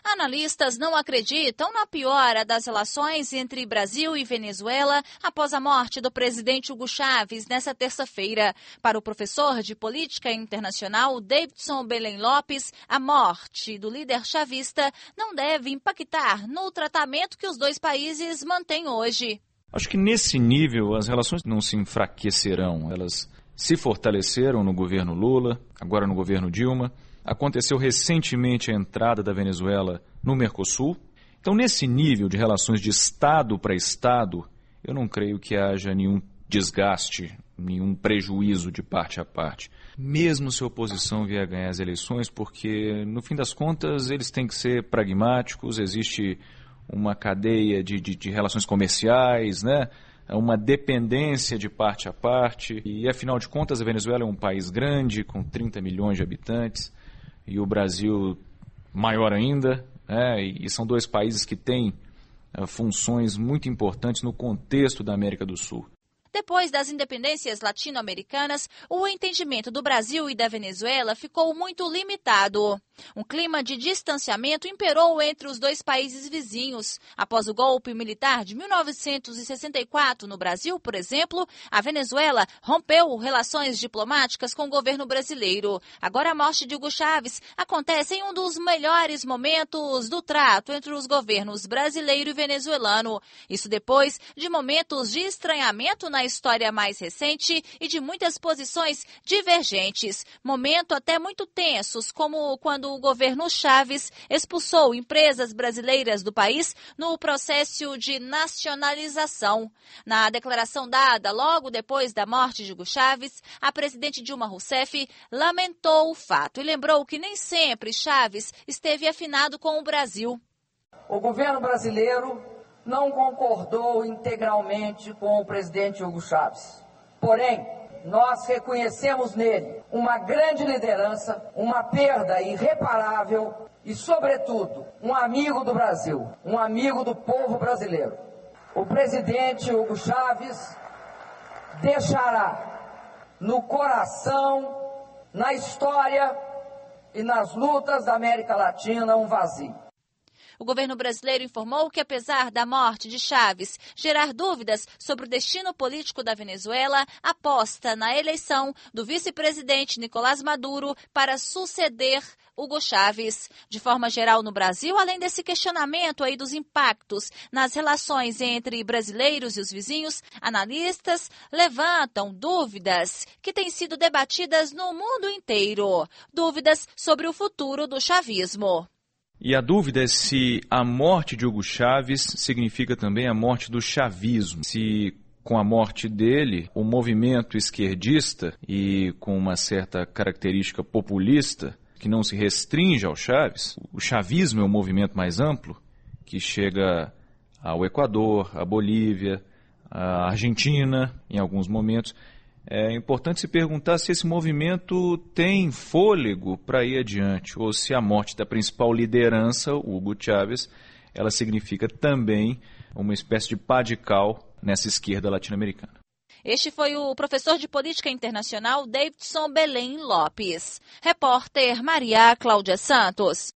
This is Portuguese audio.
Analistas não acreditam na piora das relações entre Brasil e Venezuela após a morte do presidente Hugo Chávez nesta terça-feira. Para o professor de política internacional Davidson Belém Lopes, a morte do líder chavista não deve impactar no tratamento que os dois países mantêm hoje. Acho que nesse nível as relações não se enfraquecerão, elas se fortaleceram no governo Lula, agora no governo Dilma. Aconteceu recentemente a entrada da Venezuela no Mercosul. Então, nesse nível de relações de Estado para Estado, eu não creio que haja nenhum desgaste, nenhum prejuízo de parte a parte. Mesmo se a oposição vier a ganhar as eleições, porque, no fim das contas, eles têm que ser pragmáticos, existe uma cadeia de relações comerciais, né? Uma dependência de parte a parte. E, afinal de contas, a Venezuela é um país grande, com 30 milhões de habitantes, e o Brasil maior ainda, né? E são dois países que têm funções muito importantes no contexto da América do Sul. Depois das independências latino-americanas, o entendimento do Brasil e da Venezuela ficou muito limitado. Um clima de distanciamento imperou entre os dois países vizinhos. Após o golpe militar de 1964 no Brasil, por exemplo, a Venezuela rompeu relações diplomáticas com o governo brasileiro. Agora a morte de Hugo Chávez acontece em um dos melhores momentos do trato entre os governos brasileiro e venezuelano. Isso depois de momentos de estranhamento na história mais recente e de muitas posições divergentes. Momento até muito tensos, como quando o governo Chávez expulsou empresas brasileiras do país no processo de nacionalização. Na declaração dada logo depois da morte de Hugo Chávez, a presidente Dilma Rousseff lamentou o fato e lembrou que nem sempre Chávez esteve afinado com o Brasil. O governo brasileiro não concordou integralmente com o presidente Hugo Chávez. Porém, nós reconhecemos nele uma grande liderança, uma perda irreparável e, sobretudo, um amigo do Brasil, um amigo do povo brasileiro. O presidente Hugo Chávez deixará no coração, na história e nas lutas da América Latina um vazio. O governo brasileiro informou que, apesar da morte de Chávez gerar dúvidas sobre o destino político da Venezuela, aposta na eleição do vice-presidente Nicolás Maduro para suceder Hugo Chávez. De forma geral, no Brasil, além desse questionamento aí dos impactos nas relações entre brasileiros e os vizinhos, analistas levantam dúvidas que têm sido debatidas no mundo inteiro. Dúvidas sobre o futuro do chavismo. E a dúvida é se a morte de Hugo Chávez significa também a morte do chavismo. Se com a morte dele, o movimento esquerdista e com uma certa característica populista, que não se restringe ao Chávez, o chavismo é um movimento mais amplo, que chega ao Equador, à Bolívia, à Argentina, em alguns momentos. É importante se perguntar se esse movimento tem fôlego para ir adiante, ou se a morte da principal liderança, Hugo Chávez, ela significa também uma espécie de pá de cal nessa esquerda latino-americana. Este foi o professor de política internacional Davidson Belém Lopes. Repórter Maria Cláudia Santos.